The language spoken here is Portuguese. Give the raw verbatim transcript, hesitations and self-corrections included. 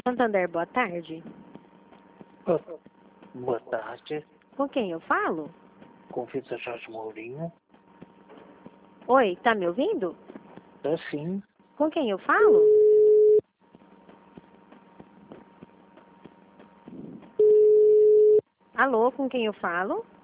Santander, boa tarde. Ah, boa tarde. Com quem eu falo? Convida Jorge Mourinho. Oi, tá me ouvindo? É sim. Com quem eu falo? Alô, com quem eu falo?